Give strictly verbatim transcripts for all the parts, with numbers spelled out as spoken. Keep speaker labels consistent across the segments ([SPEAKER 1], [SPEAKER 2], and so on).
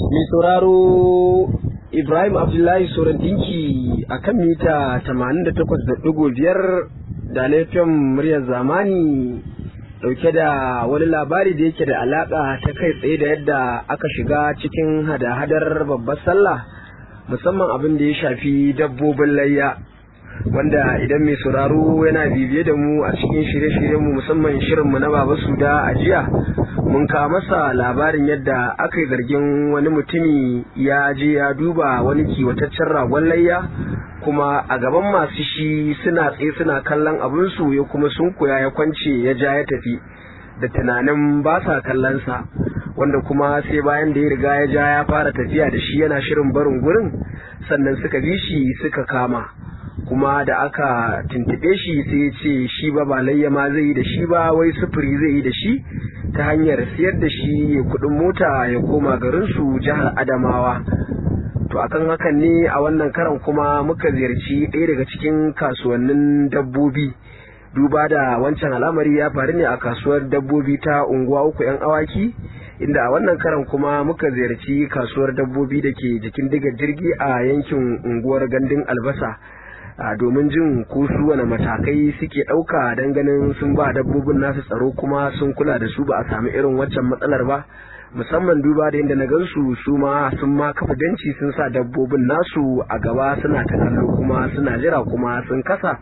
[SPEAKER 1] Mai sauraro Ibrahim Abdullahi Soran Dinki a kan mita tamanin da takwas da ɗigo biyar da laifin muryar zamani dauke da wani labari da yake da alaka ta kai tsaye da yadda aka shiga cikin hada-hadar babbar sallah, musamman abin da ya shafi dabbobin layya, wanda idan mai sauraro yana bibiye da mu a cikin shirye-shiryenmu musamman shirinmu na Baba Suda a jiya, mun kawo masa labarin yadda aka yi zargin wani mutumi ya je ya duba wani kiwataccen ragon layya, kuma a gaban masu shi suna tsaye suna kallon abinsu ya kuma sun koya ya kwance ya ja ya tafi da tunanin ba sa kallonsa, wanda kuma sai bayan da ya riga ya ja ya fara tafiya da shi yana shirin barin gurin sannan suka bi shi suka kama. Kuma da aka tuntuɓe shi sai ya ce shi ba ba layya ma zai yi da shi ba, wai sufuri zai yi da shi ta hanyar siyar da shi ya kuɗin mota ya koma garinsu jihar Adamawa. To akan hakan ne a wannan karan kuma muka ziyarci ɗaya daga cikin kasuwannin dabbobi, duba da wancan al'amari ya faru ne a kasuwar dabbobi ta unguwa uku 'yan awaki, inda a wannan karan kuma muka ziyarci kasuwar dabbobi da ke jikin digar jirgi a yankin unguwar gandun albasa, a domin jin ko su wane matakai suke ɗauka don ganin sun ba dabbobin nasu tsaro kuma sun kula da su ba a sami irin waccan matsalar ba, musamman duba da yadda na gansu su ma sun ma kafa benci sun sa dabbobin nasu a gaba suna ta kallo kuma suna jira kuma sun kasa.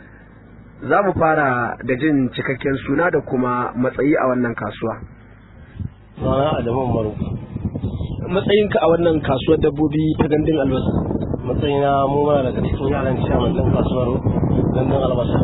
[SPEAKER 1] Za mu fara da jin cikakken suna da kuma matsayi a wannan kasuwa.
[SPEAKER 2] Sana Adamu Umaru.
[SPEAKER 1] Matsayinka a wannan kasuwar dabbobi ta gandun albasa?
[SPEAKER 2] Matsayina mu mana daga cikin yaran ciyaman ɗin kasuwar gandun albasa.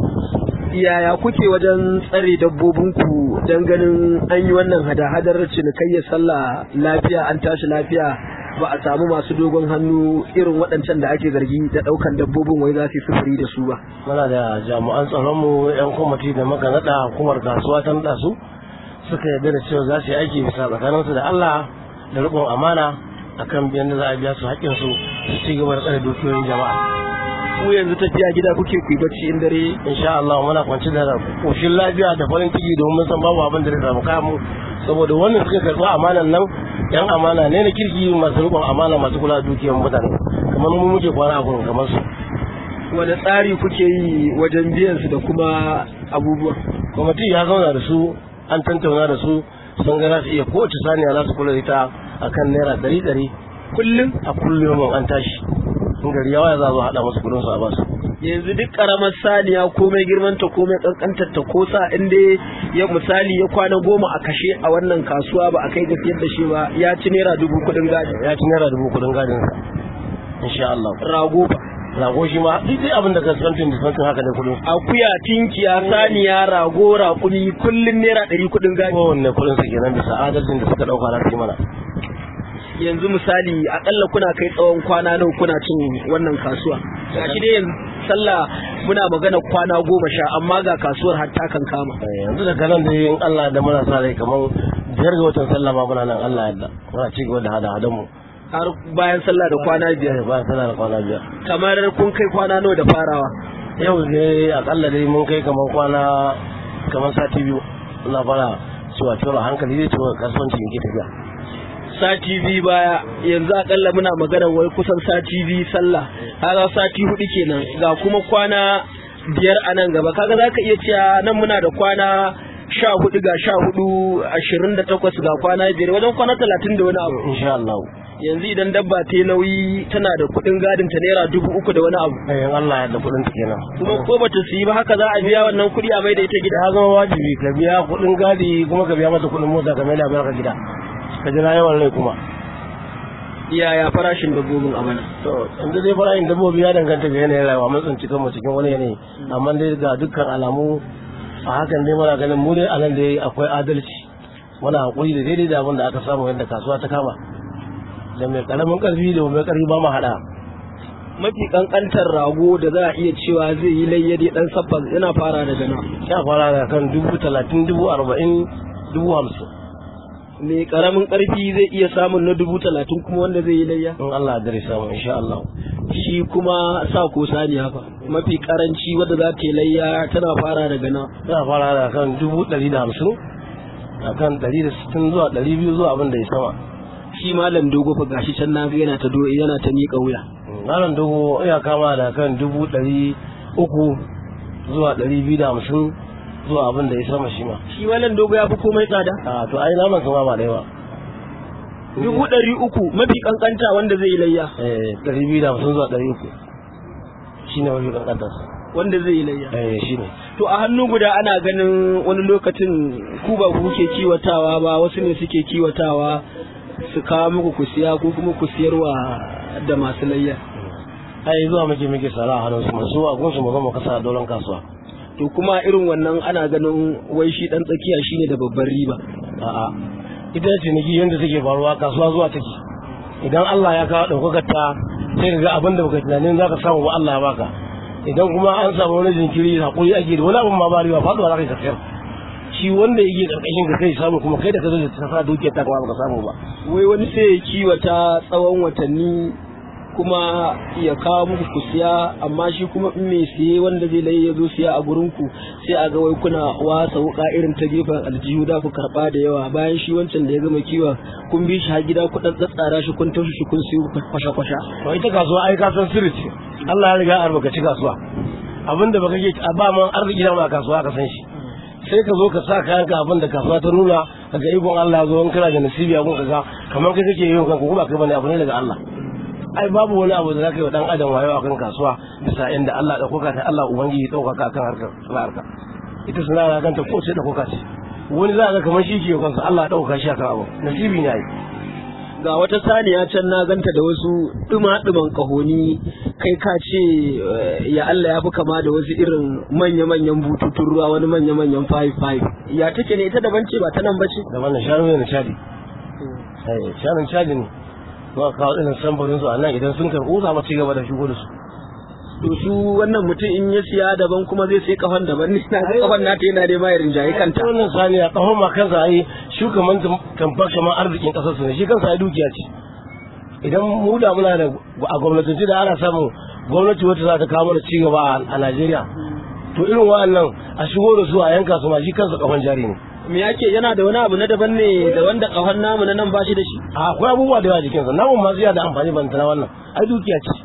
[SPEAKER 1] Yaya kuke wajen tsare dabbobinku don ganin an yi wannan hada-hadar cinikayyar sallah lafiya, an tashi lafiya, ba a samu masu dogon hannu irin waɗancan da ake zargi da ɗaukan dabbobin wai za su yi sufuri da su ba?
[SPEAKER 2] Muna da jami'an tsaronmu 'yan kwamiti da muka naɗa, hukumar kasuwa ta naɗa su suka yarda da cewa za su yi aiki bisa tsakaninsu da Allah da riƙon amana akan biyan da za a biya su haƙƙinsu su ci gaba da tsare dukiyoyin jama'a.
[SPEAKER 1] Ku yanzu tafiya gida kuke ku yi bacci in dare?
[SPEAKER 2] Insha Allah muna kwanci da koshin lafiya da farin ciki domin mun san babu abin da zai samu kamu, saboda wannan suka karɓi amanan nan yan amana ne na kirki masu riƙon amana masu kula da dukiyar mutane, kamar mu muke kwana a gurin kamar su.
[SPEAKER 1] Wani tsari kuke yi wajen biyan su da kuma abubuwa?
[SPEAKER 2] Kwamiti ya zauna da su, an tantauna da su, sun ga za su iya kowace saniya za su kula da ita akan naira ɗari ɗari kullum a kullum an tashi. In gari yawa za zo haɗa musu kudin su a basu.
[SPEAKER 1] Yanzu duk karamar saniya komai girmanta komai kankantar ta ko sa in dai ya misali ya kwana goma a kashe a wannan kasuwa ba a kai ga siyar da shi ba, ya ci naira dubu kudin gadi.
[SPEAKER 2] Ya ci naira dubu kudin gadin sa. Insha Allah.
[SPEAKER 1] Rago ba.
[SPEAKER 2] Rago shi ma duk abin da ka santin da santin haka ne kudin.
[SPEAKER 1] Akuya, tinkiya, saniya, rago, raƙumi kullun naira ɗari kudin gadi.
[SPEAKER 2] Kowanne kudin su kenan bisa adalcin da suka ɗauka na su mana.
[SPEAKER 1] Yanzu misali akalla kuna kai tsawon kwana nawa kuna cin wannan kasuwa? Gashi dai yanzu sallah muna magana kwana goma sha, amma ga kasuwar har ta kan kama.
[SPEAKER 2] Yanzu daga nan dai in Allah da muna sa rai kamar biyar ga watan sallah ma muna nan Allah yadda muna ci gaba da hada hadan mu
[SPEAKER 1] har bayan sallah da kwana biyar.
[SPEAKER 2] Bayan sallah da kwana biyar.
[SPEAKER 1] Kamar kun kai kwana nawa da farawa?
[SPEAKER 2] Yau ne akalla dai mun kai kamar kwana kamar sati biyu ina fara cewa cewa hankali zai cewa kasuwanci yake tafiya.
[SPEAKER 1] Sati biyu baya, yanzu akalla muna magana wai kusan sati biyu sallah, har sati hudu kenan, ga kuma kwana biyar a nan gaba. Kaga za ka iya cewa nan muna da kwana sha hudu ga sha hudu ashirin da takwas ga kwana biyar, wajen kwana talatin da wani abu.
[SPEAKER 2] Insha Allah.
[SPEAKER 1] Yanzu idan dabba ta yi nauyi tana da kuɗin gadin ta naira dubu uku da wani abu.
[SPEAKER 2] Eh Allah ya da kuɗin ta kenan.
[SPEAKER 1] Kuma ko bata su yi ba haka za a biya wannan kuɗi a mai da ita gida.
[SPEAKER 2] Ya zama wajibi ka biya kuɗin gadi kuma ka biya mata kuɗin mota ka mai da ka gida. Ka jira yawan rai kuma.
[SPEAKER 1] Yaya farashin dabbobin amana?
[SPEAKER 2] To inda dai farashin dabbobi ya danganta ga yanayin rayuwa, mun tsinci kanmu cikin wani yanayi, amma dai ga dukkan alamu a hakan dai muna ganin mu dai anan dai akwai adalci, muna hakuri da daidai da abin da aka samu yadda kasuwa ta kama, da mai karamin karfi da mai karfi ba mu hada.
[SPEAKER 1] Mafi kankantar rago da za a iya cewa zai yi layyade dan sabba yana fara daga nan.
[SPEAKER 2] Ya fara da kan dubu talatin, dubu arba'in, dubu hamsin.
[SPEAKER 1] Mai karamin karfi zai iya samun na dubu talatin kuma wanda zai yi layya?
[SPEAKER 2] In Allah da samu insha Allah.
[SPEAKER 1] Shi kuma sa ko saniya fa mafi karanci wadda za ta yi layya tana fara daga nan.
[SPEAKER 2] Tana fara da kan dubu ɗari da hamsin, a kan ɗari da sittin zuwa ɗari biyu zuwa abin da ya sama.
[SPEAKER 1] shi malam dogo fa gashi can na ga yana ta do yana ta miƙa wuya.
[SPEAKER 2] Malam dogo ya kama da kan dubu ɗari uku zuwa ɗari biyu da hamsin zuwa abin da ya sama shi ma.
[SPEAKER 1] Shi malam dogo ya fi komai tsada?
[SPEAKER 2] A to ai naman kama ba da yawa.
[SPEAKER 1] Dubu ɗari uku mafi kankanta wanda zai yi layya.
[SPEAKER 2] Eh ɗari biyu da hamsin zuwa ɗari uku shi ne mafi kankanta
[SPEAKER 1] wanda zai yi layya.
[SPEAKER 2] Eh shi ne.
[SPEAKER 1] To a hannu guda ana ganin wani lokacin ku ba ku ke kiwatawa ba, wasu ne suke kiwatawa su kawo muku ku siya ko kuma ku siyarwa da masu layya.
[SPEAKER 2] Ai zuwa muke muke sara a hannun su masu a gunsu mu zama kasa a doron kasuwa.
[SPEAKER 1] To kuma irin wannan ana ganin wai shi dan tsakiya shine da babbar riba.
[SPEAKER 2] A'a ita ce ciniki yadda take faruwa kasuwa zuwa take. Idan Allah ya kawo ɗaukakar ta sai ka ga abin da baka tunanin za ka samu ba Allah ya baka. Idan kuma an samu wani jinkiri hakuri ake da wani abin ma ba riba faɗuwa za ka yi ka sayar. Shi wanda yake karkashin ka kai samu kuma kai da ka zo da ta sa dukiyar ta kuma baka samu ba.
[SPEAKER 1] Wai wani sai ya kiwata tsawon watanni kuma ya kawo muku ku siya, amma shi kuma in mai siye wanda zai laye ya zo siya a gurin ku sai a ga wai kuna wasa wuka irin ta gefen aljihu da ku karba da yawa, bayan shi wancan da ya gama kiwon kun bi shi har gida ku dan tsatsara shi kun tashi shi kun siyo kwasha kwasha.
[SPEAKER 2] To ita kasuwa ai ka san sirri ce. Allah ya riga albarkaci kasuwa. Abinda baka ke a ba man arziki da ma kasuwa ka san shi. Sai ka zo ka sa kayan ka abin da kasuwa ta nuna daga ikon Allah ya zo in kana da nasibi a gun ka ga kamar kai kake yin kanka kuma kai bane abu ne daga Allah. Ai babu wani abu da zaka yi wa dan adam wayo akan kasuwa bisa inda Allah da koka ta Allah ubangiji dauka kan harkar sana'arka. Ita sana'ar kanta ko sai da koka ce. Wani za ka kamar shi ke kansa Allah dauka shi akan abu. Nasibi ne ai.
[SPEAKER 1] Ga wata saniya can na ganta da wasu duma-duman kahoni, kai ka ce ya Allah ya fi kama da wasu irin manya-manyan bututun ruwa, wani manya-manyan five five. Ya take ne ita daban ce ba ta nan ba ce?
[SPEAKER 2] Da wannan shanu ne na shadi. Eh shanun shadi ne. Ba kawo irin sambarin su a nan idan sun karɓo za mu ci gaba da shigo da su.
[SPEAKER 1] To su wannan mutum in ya siya daban kuma zai sai kafan daban ne, na ga kafan nata yana dai mai rinjaye kanta.
[SPEAKER 2] Wannan saniya kafan ma kansa ai shuka man tamfar kamar arzikin kasar su ne, shi kansa ai dukiya ce. Idan mu da muna da a gwamnatanci da ana samun gwamnati wata za ta kawo mana ci gaba a Najeriya. To irin wa'annan a shigo da su a yanka su ma shi kansa kafan jari ne.
[SPEAKER 1] Me yake yana da wani abu na daban ne da wanda kafan namu na nan ba shi da shi?
[SPEAKER 2] Akwai abubuwa da yawa jikinsa, namun masu yana da amfani ban tana wannan ai dukiya ce.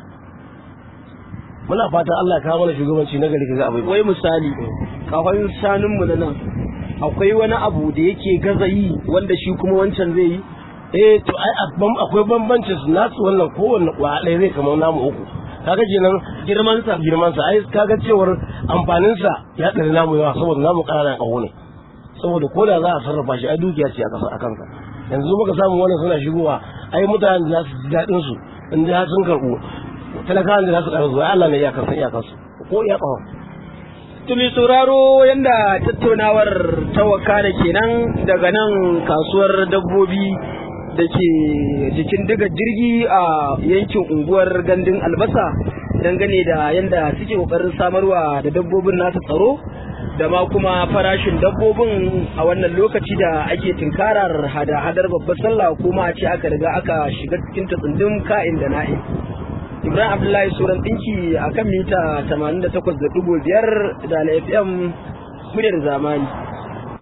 [SPEAKER 2] Muna fatan Allah ya kawo mana shugabanci na gari kaga abai.
[SPEAKER 1] Wai misali kafan shanun mu na nan akwai wani abu da yake gaza yi wanda shi kuma wancan zai yi?
[SPEAKER 2] Eh to ai akwai bambancin su nasu wannan kowanne kwa ɗaya zai kamar namu uku. Kaga kenan girman sa girman sa ai kaga cewar amfanin sa ya ɗari namu yawa saboda namu ƙananan ƙaho ne. Saboda ko da za a sarrafa shi ai dukiya ce a ƙasa a kansa. Yanzu muka samu wannan suna shigowa ai mutanen da za su ji daɗin su in dai sun karɓu talakawan da za su ƙarfi zuwa Allah ne ya kasan iyakansu ko iya ƙaho.
[SPEAKER 1] Tumi sauraro yanda tattaunawar ta wakana kenan daga nan kasuwar dabbobi da ke jikin diga jirgi a yankin unguwar gandun albasa dangane da yanda suke kokarin samarwa da dabbobin nasu tsaro da ma kuma farashin dabbobin a wannan lokaci da ake tinkarar hada-hadar babbar sallah kuma a ce aka riga aka shiga cikin tsundum ka'in da na'in. Ibrahim Abdullahi Suran ɗinki a kan mita tamanin da takwas da ɗigo biyar da F M muryar zamani.